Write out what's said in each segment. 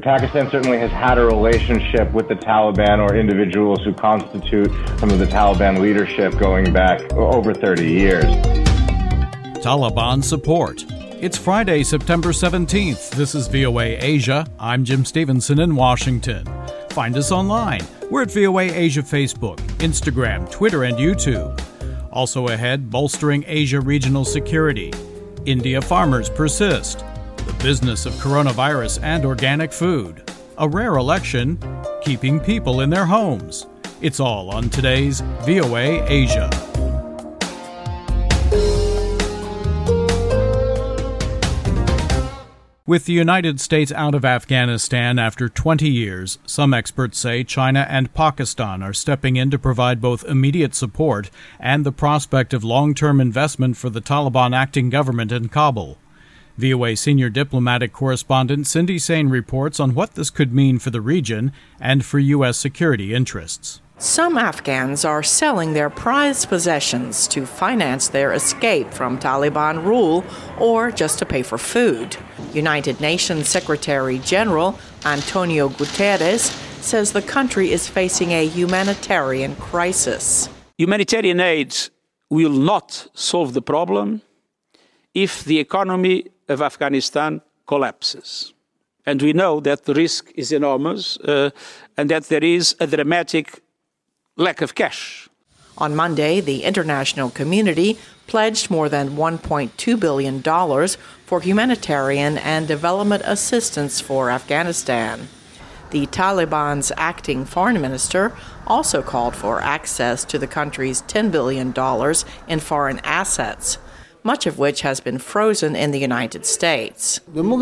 Pakistan certainly has had a relationship with the Taliban or individuals who constitute some of the Taliban leadership going back over 30 years. Taliban support. It's Friday, September 17th. This is VOA Asia. I'm Jim Stevenson in Washington. Find us online. We're at VOA Asia Facebook, Instagram, Twitter, and YouTube. Also ahead, bolstering Asia regional security. India farmers persist. The business of coronavirus and organic food. A rare election, keeping people in their homes. It's all on today's VOA Asia. With the United States out of Afghanistan after 20 years, some experts say China and Pakistan are stepping in to provide both immediate support and the prospect of long-term investment for the Taliban acting government in Kabul. VOA senior diplomatic correspondent Cindy Sain reports on what this could mean for the region and for U.S. security interests. Some Afghans are selling their prized possessions to finance their escape from Taliban rule or just to pay for food. United Nations Secretary General Antonio Guterres says the country is facing a humanitarian crisis. Humanitarian aid will not solve the problem if the economy of Afghanistan collapses. And we know that the risk is enormous and that there is a dramatic lack of cash. On Monday, the international community pledged more than $1.2 billion for humanitarian and development assistance for Afghanistan. The Taliban's acting foreign minister also called for access to the country's $10 billion in foreign assets, much of which has been frozen in the United States. We believe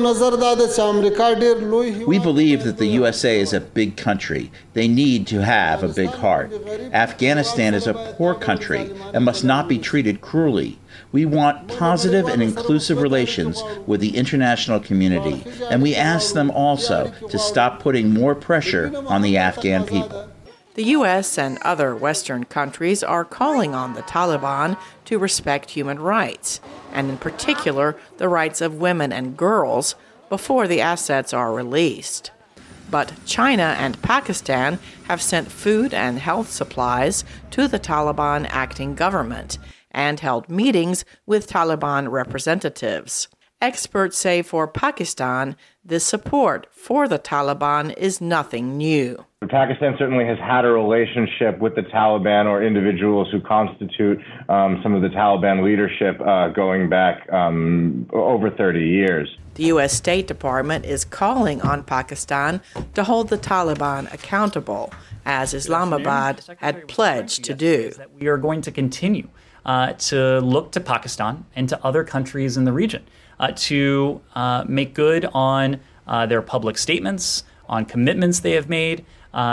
that the USA is a big country. They need to have a big heart. Afghanistan is a poor country and must not be treated cruelly. We want positive and inclusive relations with the international community, and we ask them also to stop putting more pressure on the Afghan people. The U.S. and other Western countries are calling on the Taliban to respect human rights, and in particular the rights of women and girls, before the assets are released. But China and Pakistan have sent food and health supplies to the Taliban acting government and held meetings with Taliban representatives. Experts say for Pakistan, this support for the Taliban is nothing new. Pakistan certainly has had a relationship with the Taliban or individuals who constitute some of the Taliban leadership going back over 30 years. The U.S. State Department is calling on Pakistan to hold the Taliban accountable, as Islamabad had pledged to do. We are going to continue to look to Pakistan and to other countries in the region to make good on their public statements, on commitments they have made,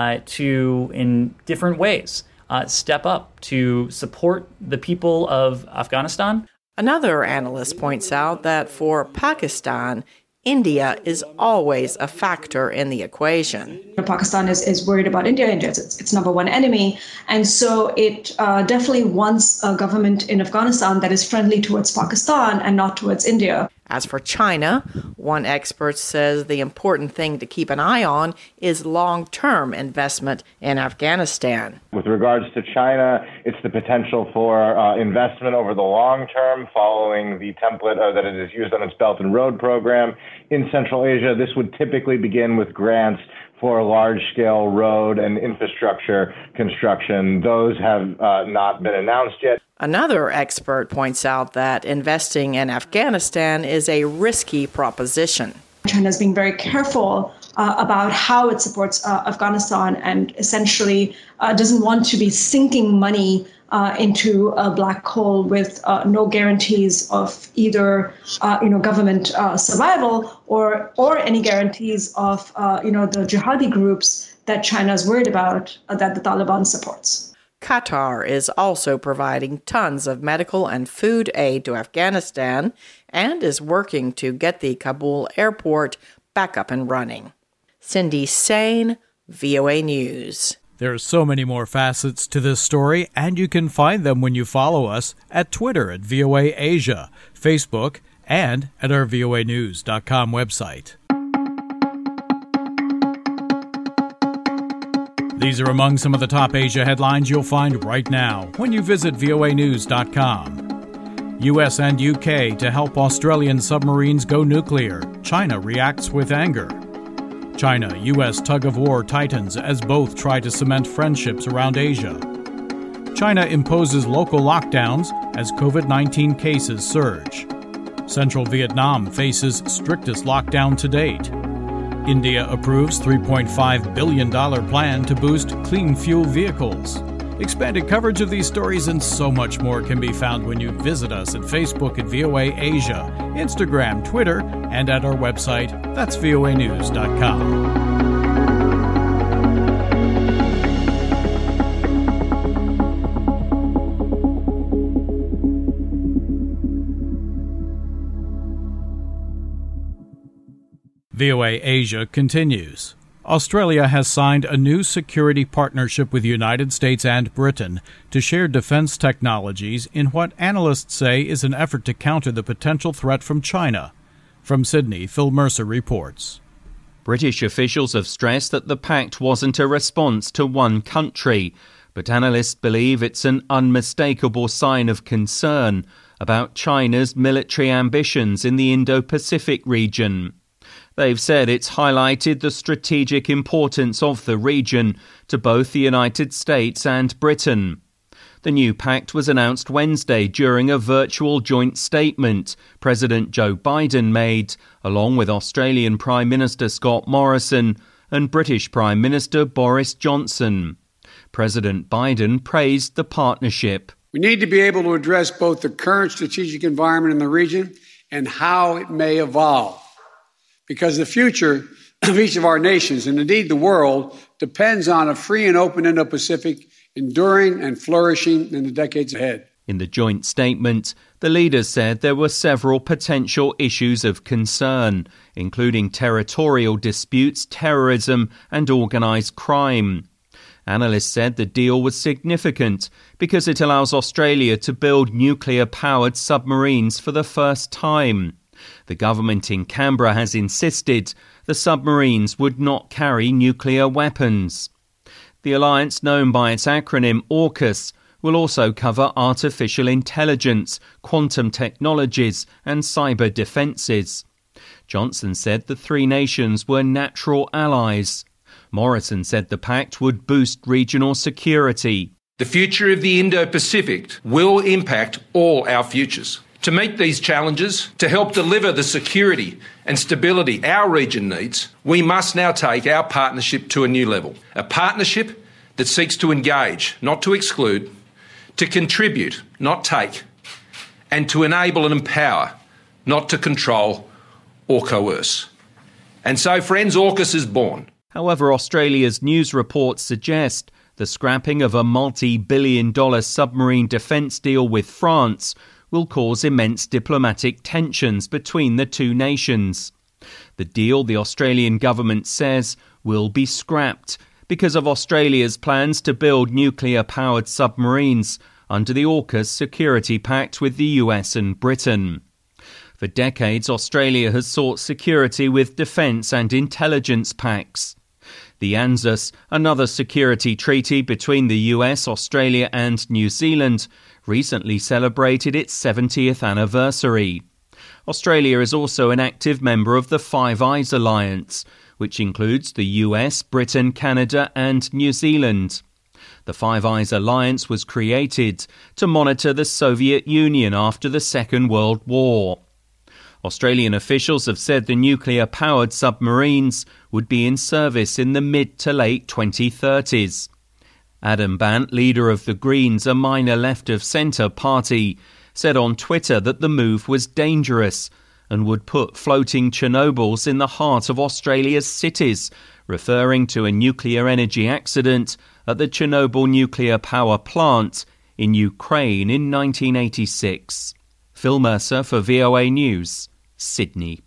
to, in different ways, step up to support the people of Afghanistan. Another analyst points out that for Pakistan, India is always a factor in the equation. Pakistan is worried about India. India is its number one enemy. And so it definitely wants a government in Afghanistan that is friendly towards Pakistan and not towards India. As for China, one expert says the important thing to keep an eye on is long-term investment in Afghanistan. With regards to China, it's the potential for investment over the long term following the template that it has used on its Belt and Road program. In Central Asia, this would typically begin with grants for large-scale road and infrastructure construction. Those have not been announced yet. Another expert points out that investing in Afghanistan is a risky proposition. China is being very careful about how it supports Afghanistan and essentially doesn't want to be sinking money into a black hole with no guarantees of either government survival or any guarantees of the jihadi groups that China is worried about that the Taliban supports. Qatar is also providing tons of medical and food aid to Afghanistan and is working to get the Kabul airport back up and running. Cindy Sain, VOA News. There are so many more facets to this story, and you can find them when you follow us at Twitter at VOA Asia, Facebook, and at our voanews.com website. These are among some of the top Asia headlines you'll find right now when you visit voanews.com. U.S. and U.K. to help Australian submarines go nuclear. China reacts with anger. China-U.S. tug-of-war tightens as both try to cement friendships around Asia. China imposes local lockdowns as COVID-19 cases surge. Central Vietnam faces strictest lockdown to date. India approves $3.5 billion plan to boost clean fuel vehicles. Expanded coverage of these stories and so much more can be found when you visit us at Facebook at VOA Asia, Instagram, Twitter, and at our website, that's voanews.com. VOA Asia continues. Australia has signed a new security partnership with the United States and Britain to share defense technologies in what analysts say is an effort to counter the potential threat from China. From Sydney, Phil Mercer reports. British officials have stressed that the pact wasn't a response to one country, but analysts believe it's an unmistakable sign of concern about China's military ambitions in the Indo-Pacific region. They've said it's highlighted the strategic importance of the region to both the United States and Britain. The new pact was announced Wednesday during a virtual joint statement President Joe Biden made, along with Australian Prime Minister Scott Morrison and British Prime Minister Boris Johnson. President Biden praised the partnership. We need to be able to address both the current strategic environment in the region and how it may evolve. Because the future of each of our nations, and indeed the world, depends on a free and open Indo-Pacific enduring and flourishing in the decades ahead. In the joint statement, the leaders said there were several potential issues of concern, including territorial disputes, terrorism, and organised crime. Analysts said the deal was significant because it allows Australia to build nuclear-powered submarines for the first time. The government in Canberra has insisted the submarines would not carry nuclear weapons. The alliance, known by its acronym AUKUS, will also cover artificial intelligence, quantum technologies and cyber defences. Johnson said the three nations were natural allies. Morrison said the pact would boost regional security. The future of the Indo-Pacific will impact all our futures. To meet these challenges, to help deliver the security and stability our region needs, we must now take our partnership to a new level. A partnership that seeks to engage, not to exclude, to contribute, not take, and to enable and empower, not to control or coerce. And so, friends, AUKUS is born. However, Australia's news reports suggest the scrapping of a multi-billion-dollar submarine defence deal with France will cause immense diplomatic tensions between the two nations. The deal, the Australian government says, will be scrapped because of Australia's plans to build nuclear-powered submarines under the AUKUS Security Pact with the US and Britain. For decades, Australia has sought security with defence and intelligence pacts. The ANZUS, another security treaty between the US, Australia and New Zealand, recently celebrated its 70th anniversary. Australia is also an active member of the Five Eyes Alliance, which includes the US, Britain, Canada and New Zealand. The Five Eyes Alliance was created to monitor the Soviet Union after the Second World War. Australian officials have said the nuclear-powered submarines would be in service in the mid to late 2030s. Adam Bant, leader of the Greens, a minor left-of-centre party, said on Twitter that the move was dangerous and would put floating Chernobyls in the heart of Australia's cities, referring to a nuclear energy accident at the Chernobyl nuclear power plant in Ukraine in 1986. Phil Mercer for VOA News, Sydney.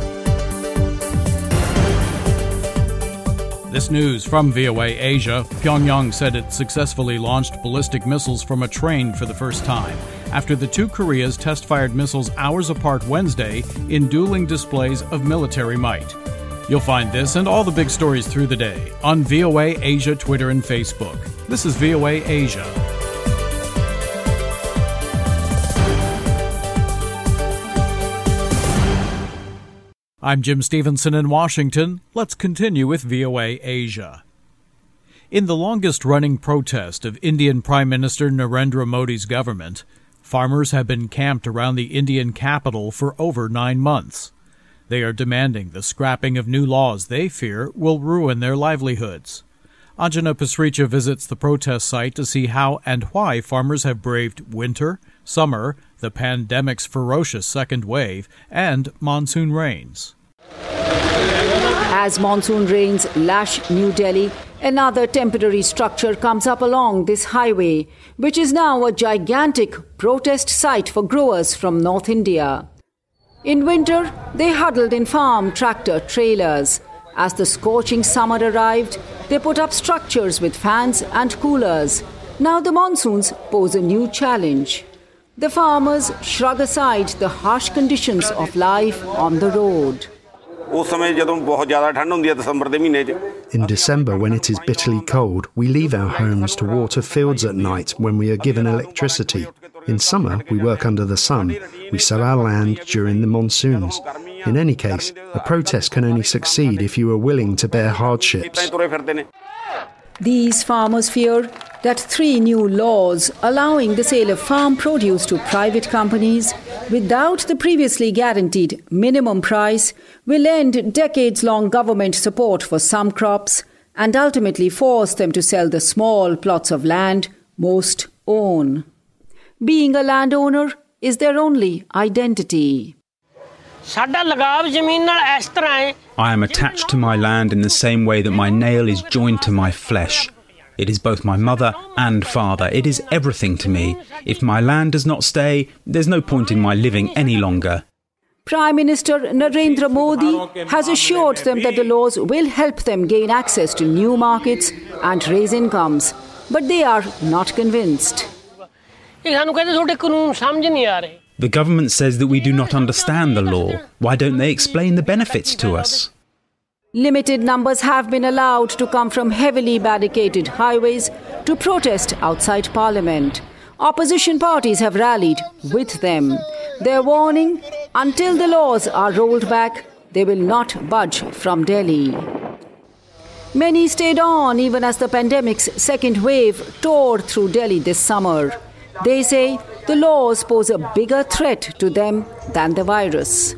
This news from VOA Asia. Pyongyang said it successfully launched ballistic missiles from a train for the first time after the two Koreas test-fired missiles hours apart Wednesday in dueling displays of military might. You'll find this and all the big stories through the day on VOA Asia Twitter and Facebook. This is VOA Asia. I'm Jim Stevenson in Washington. Let's continue with VOA Asia. In the longest-running protest of Indian Prime Minister Narendra Modi's government, farmers have been camped around the Indian capital for over 9 months. They are demanding the scrapping of new laws they fear will ruin their livelihoods. Anjana Pasricha visits the protest site to see how and why farmers have braved winter, summer, the pandemic's ferocious second wave, and monsoon rains. As monsoon rains lash New Delhi, another temporary structure comes up along this highway, which is now a gigantic protest site for growers from North India. In winter, they huddled in farm tractor trailers. As the scorching summer arrived, they put up structures with fans and coolers. Now the monsoons pose a new challenge. The farmers shrug aside the harsh conditions of life on the road. In December, when it is bitterly cold, we leave our homes to water fields at night when we are given electricity. In summer, we work under the sun. We sow our land during the monsoons. In any case, a protest can only succeed if you are willing to bear hardships. These farmers fear that 3 new laws allowing the sale of farm produce to private companies without the previously guaranteed minimum price will end decades-long government support for some crops and ultimately force them to sell the small plots of land most own. Being a landowner is their only identity. I am attached to my land in the same way that my nail is joined to my flesh. It is both my mother and father. It is everything to me. If my land does not stay, there's no point in my living any longer. Prime Minister Narendra Modi has assured them that the laws will help them gain access to new markets and raise incomes. But they are not convinced. The government says that we do not understand the law. Why don't they explain the benefits to us? Limited numbers have been allowed to come from heavily barricaded highways to protest outside Parliament. Opposition parties have rallied with them. They're warning, until the laws are rolled back, they will not budge from Delhi. Many stayed on even as the pandemic's second wave tore through Delhi this summer. They say the laws pose a bigger threat to them than the virus.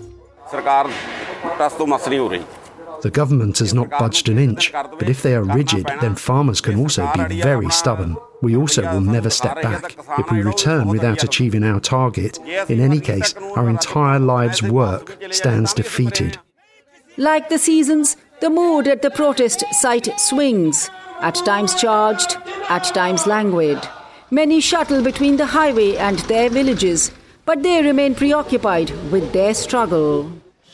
The government has not budged an inch, but if they are rigid, then farmers can also be very stubborn. We also will never step back. If we return without achieving our target, in any case, our entire lives' work stands defeated. Like the seasons, the mood at the protest site swings, at times charged, at times languid. Many shuttle between the highway and their villages, but they remain preoccupied with their struggle.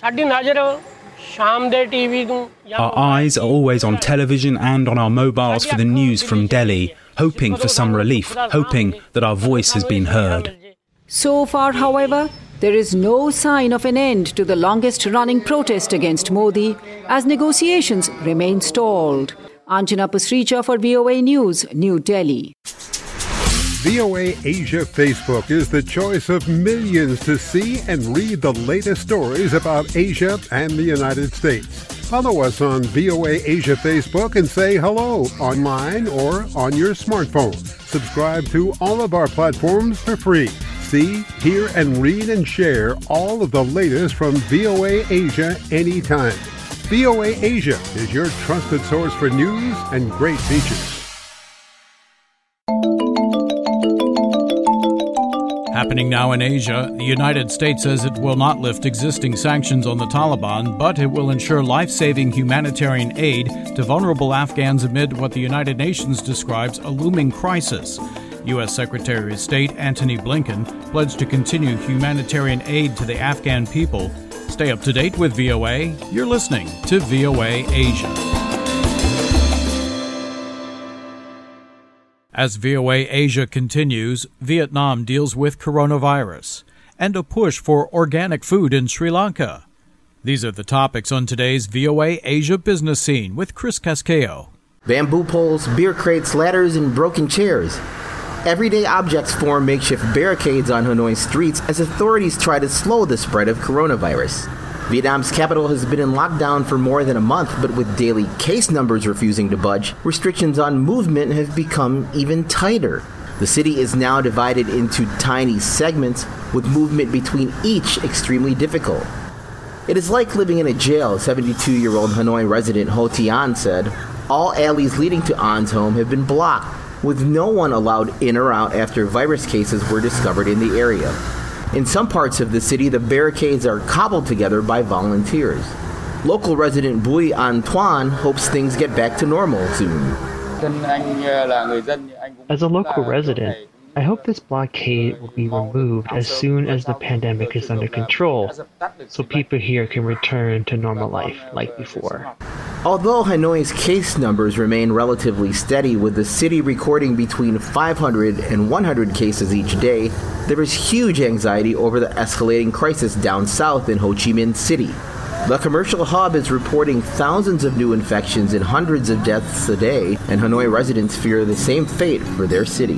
Our eyes are always on television and on our mobiles for the news from Delhi, hoping for some relief, hoping that our voice has been heard. So far, however, there is no sign of an end to the longest-running protest against Modi as negotiations remain stalled. Anjana Pasricha for VOA News, New Delhi. VOA Asia Facebook is the choice of millions to see and read the latest stories about Asia and the United States. Follow us on VOA Asia Facebook and say hello online or on your smartphone. Subscribe to all of our platforms for free. See, hear, and read and share all of the latest from VOA Asia anytime. VOA Asia is your trusted source for news and great features. Happening now in Asia, the United States says it will not lift existing sanctions on the Taliban, but it will ensure life-saving humanitarian aid to vulnerable Afghans amid what the United Nations describes a looming crisis. U.S. Secretary of State Antony Blinken pledged to continue humanitarian aid to the Afghan people. Stay up to date with VOA. You're listening to VOA Asia. As VOA Asia continues, Vietnam deals with coronavirus and a push for organic food in Sri Lanka. These are the topics on today's VOA Asia Business Scene with Chris Casquejo. Bamboo poles, beer crates, ladders, and broken chairs. Everyday objects form makeshift barricades on Hanoi streets as authorities try to slow the spread of coronavirus. Vietnam's capital has been in lockdown for more than a month, but with daily case numbers refusing to budge, restrictions on movement have become even tighter. The city is now divided into tiny segments, with movement between each extremely difficult. It is like living in a jail, 72-year-old Hanoi resident Ho Thi An said. All alleys leading to An's home have been blocked, with no one allowed in or out after virus cases were discovered in the area. In some parts of the city, the barricades are cobbled together by volunteers. Local resident Bui Antoine hopes things get back to normal soon. As a local resident, I hope this blockade will be removed as soon as the pandemic is under control, so people here can return to normal life like before. Although Hanoi's case numbers remain relatively steady, with the city recording between 500 and 100 cases each day, there is huge anxiety over the escalating crisis down south in Ho Chi Minh City. The commercial hub is reporting thousands of new infections and hundreds of deaths a day, and Hanoi residents fear the same fate for their city.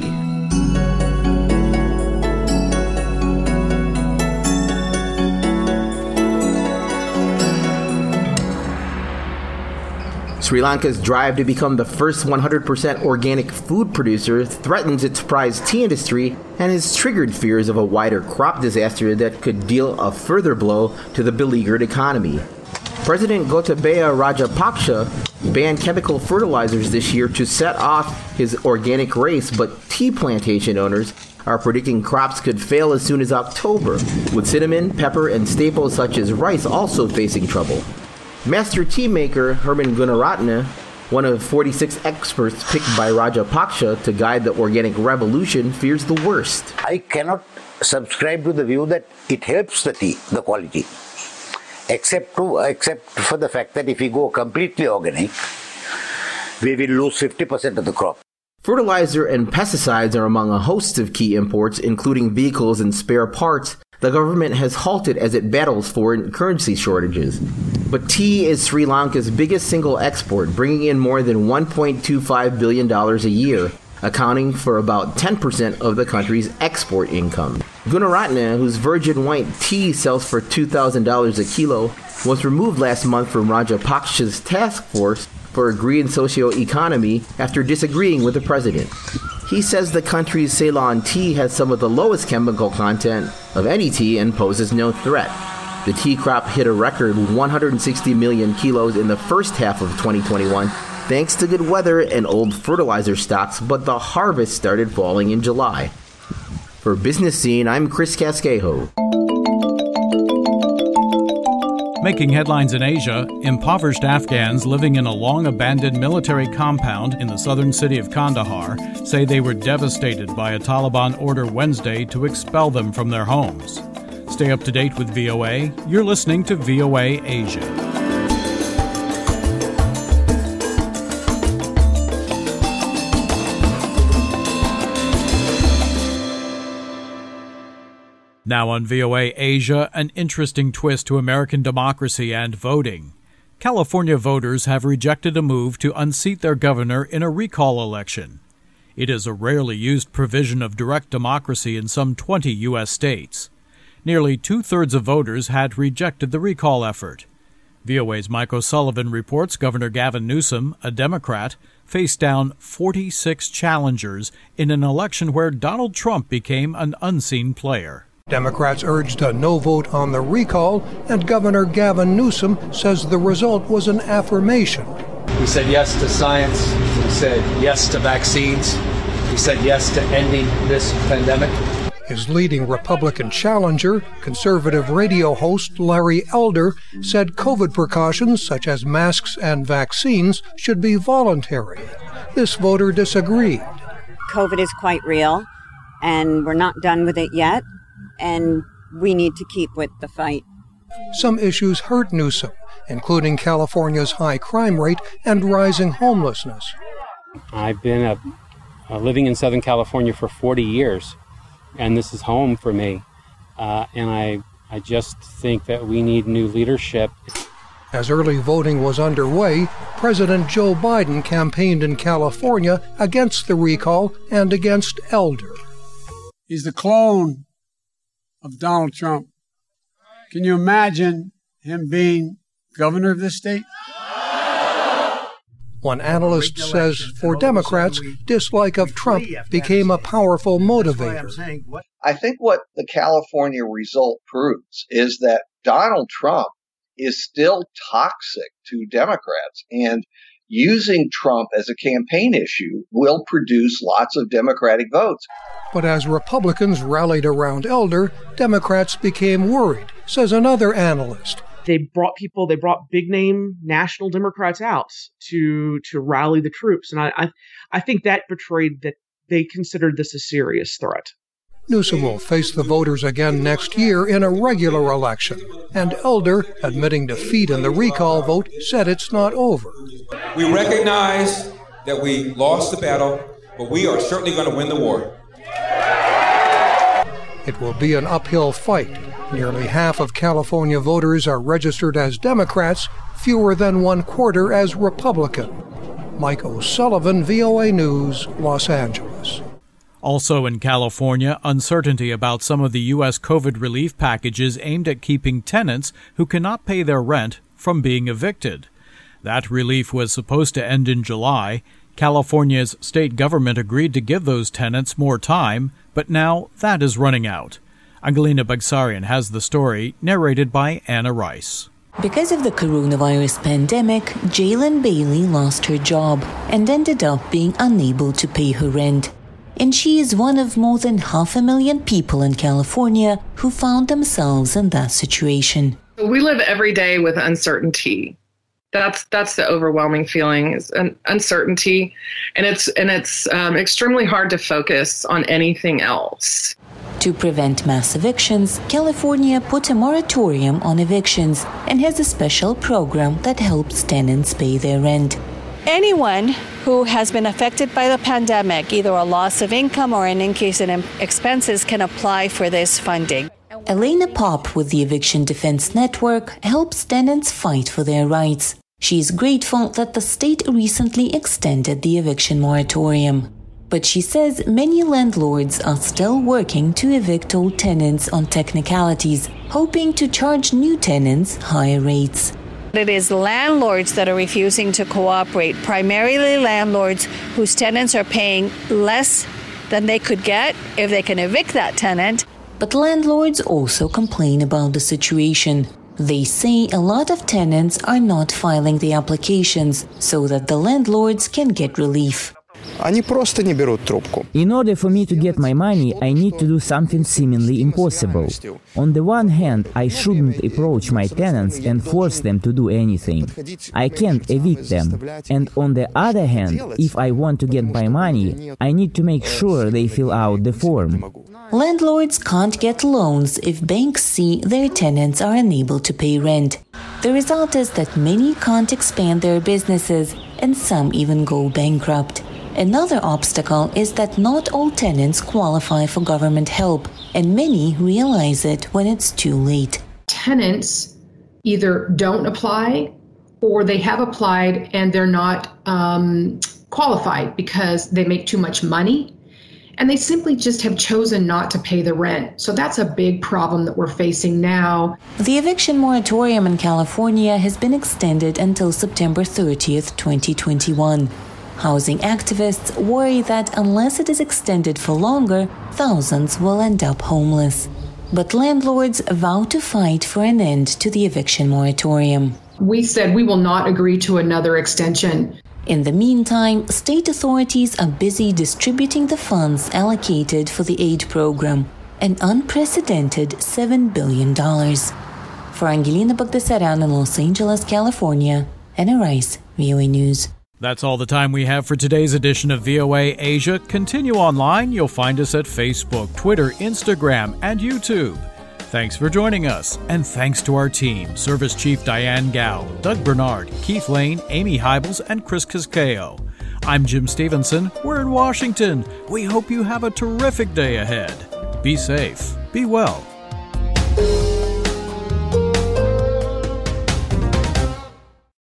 Sri Lanka's drive to become the first 100% organic food producer threatens its prized tea industry and has triggered fears of a wider crop disaster that could deal a further blow to the beleaguered economy. President Gotabaya Rajapaksa banned chemical fertilizers this year to set off his organic race, but tea plantation owners are predicting crops could fail as soon as October, with cinnamon, pepper, and staples such as rice also facing trouble. Master tea maker Herman Gunaratne, one of 46 experts picked by Rajapaksa to guide the organic revolution, fears the worst. I cannot subscribe to the view that it helps the tea, the quality, except for the fact that if we go completely organic, we will lose 50% of the crop. Fertilizer and pesticides are among a host of key imports, including vehicles and spare parts. The government has halted as it battles foreign currency shortages. But tea is Sri Lanka's biggest single export, bringing in more than $1.25 billion a year, accounting for about 10% of the country's export income. Gunaratne, whose virgin white tea sells for $2,000 a kilo, was removed last month from Rajapaksa's task force for a green socio-economy after disagreeing with the president. He says the country's Ceylon tea has some of the lowest chemical content of any tea and poses no threat. The tea crop hit a record 160 million kilos in the first half of 2021, thanks to good weather and old fertilizer stocks, but the harvest started falling in July. For Business Scene, I'm Chris Casquejo. Making headlines in Asia, impoverished Afghans living in a long-abandoned military compound in the southern city of Kandahar say they were devastated by a Taliban order Wednesday to expel them from their homes. Stay up to date with VOA. You're listening to VOA Asia. Now on VOA Asia, an interesting twist to American democracy and voting. California voters have rejected a move to unseat their governor in a recall election. It is a rarely used provision of direct democracy in some 20 U.S. states. Nearly two-thirds of voters had rejected the recall effort. VOA's Mike O'Sullivan reports Governor Gavin Newsom, a Democrat, faced down 46 challengers in an election where Donald Trump became an unseen player. Democrats urged a no vote on the recall, and Governor Gavin Newsom says the result was an affirmation. We said yes to science. We said yes to vaccines. We said yes to ending this pandemic. His leading Republican challenger, conservative radio host Larry Elder, said COVID precautions such as masks and vaccines should be voluntary. This voter disagreed. COVID is quite real, and we're not done with it yet. And we need to keep with the fight. Some issues hurt Newsom, including California's high crime rate and rising homelessness. I've been living in Southern California for 40 years, and this is home for me. And I I just think that we need new leadership. As early voting was underway, President Joe Biden campaigned in California against the recall and against Elder. He's the clone of Donald Trump. Can you imagine him being governor of this state? One analyst says for Democrats, dislike of Trump became a powerful motivator. I think what the California result proves is that Donald Trump is still toxic to Democrats, and using Trump as a campaign issue will produce lots of Democratic votes. But as Republicans rallied around Elder, Democrats became worried, says another analyst. They brought big-name national Democrats out to rally the troops. And I think that betrayed that they considered this a serious threat. Newsom will face the voters again next year in a regular election. And Elder, admitting defeat in the recall vote, said it's not over. We recognize that we lost the battle, but we are certainly going to win the war. It will be an uphill fight. Nearly half of California voters are registered as Democrats, fewer than 1/4 as Republican. Mike O'Sullivan, VOA News, Los Angeles. Also in California, uncertainty about some of the U.S. COVID relief packages aimed at keeping tenants who cannot pay their rent from being evicted. That relief was supposed to end in July. California's state government agreed to give those tenants more time, but now that is running out. Angelina Bagsarian has the story, narrated by Anna Rice. Because of the coronavirus pandemic, Jalen Bailey lost her job and ended up being unable to pay her rent. And she is one of more than 500,000 people in California who found themselves in that situation. We live every day with uncertainty. That's the overwhelming feeling, is uncertainty, and it's extremely hard to focus on anything else. To prevent mass evictions, California put a moratorium on evictions and has a special program that helps tenants pay their rent. Anyone who has been affected by the pandemic, either a loss of income or an increase in expenses, can apply for this funding. Elena Pop with the Eviction Defense Network helps tenants fight for their rights. She is grateful that the state recently extended the eviction moratorium. But she says many landlords are still working to evict old tenants on technicalities, hoping to charge new tenants higher rates. It is landlords that are refusing to cooperate, primarily landlords whose tenants are paying less than they could get if they can evict that tenant. But landlords also complain about the situation. They say a lot of tenants are not filing the applications so that the landlords can get relief. In order for me to get my money, I need to do something seemingly impossible. On the one hand, I shouldn't approach my tenants and force them to do anything. I can't evict them. And on the other hand, if I want to get my money, I need to make sure they fill out the form. Landlords can't get loans if banks see their tenants are unable to pay rent. The result is that many can't expand their businesses, and some even go bankrupt. Another obstacle is that not all tenants qualify for government help, and many realize it when it's too late. Tenants either don't apply or they have applied and they're not qualified because they make too much money, and they simply just have chosen not to pay the rent. So that's a big problem that we're facing now. The eviction moratorium in California has been extended until September 30th, 2021. Housing activists worry that unless it is extended for longer, thousands will end up homeless. But landlords vow to fight for an end to the eviction moratorium. We said we will not agree to another extension. In the meantime, state authorities are busy distributing the funds allocated for the aid program, an unprecedented $7 billion. For Angelina Bagdasaryan in Los Angeles, California, Anna Rice, VOA News. That's all the time we have for today's edition of VOA Asia. Continue online. You'll find us at Facebook, Twitter, Instagram, and YouTube. Thanks for joining us, and thanks to our team, Service Chief Diane Gao, Doug Bernard, Keith Lane, Amy Hybels, and Chris Cascao. I'm Jim Stevenson. We're in Washington. We hope you have a terrific day ahead. Be safe. Be well.